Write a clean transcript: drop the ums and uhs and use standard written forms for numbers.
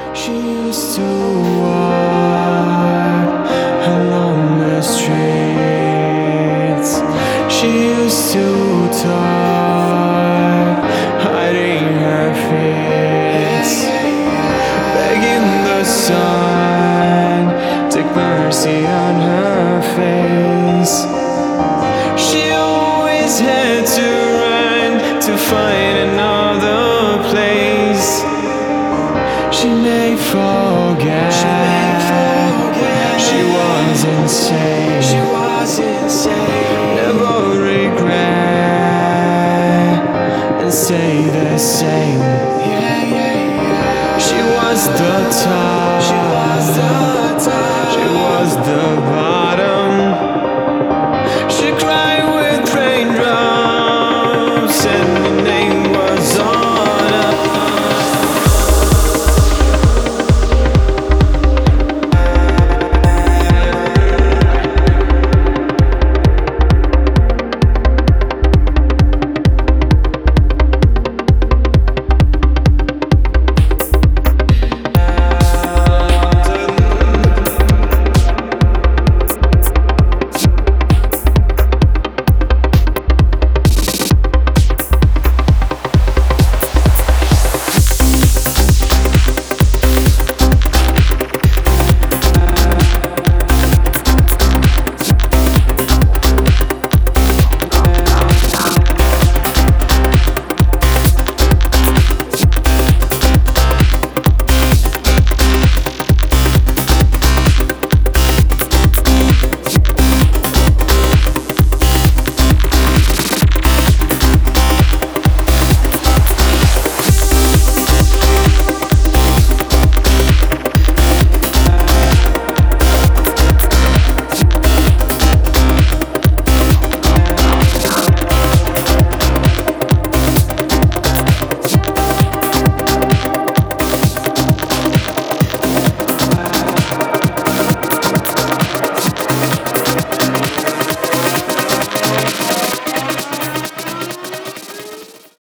She used to walk along the streets. She used to talk, hiding her fears, begging the sun, take mercy on her face. She always had to run to find another place. She may forget, she was insane. Never regret and stay the same. She was the top, she was the bottom.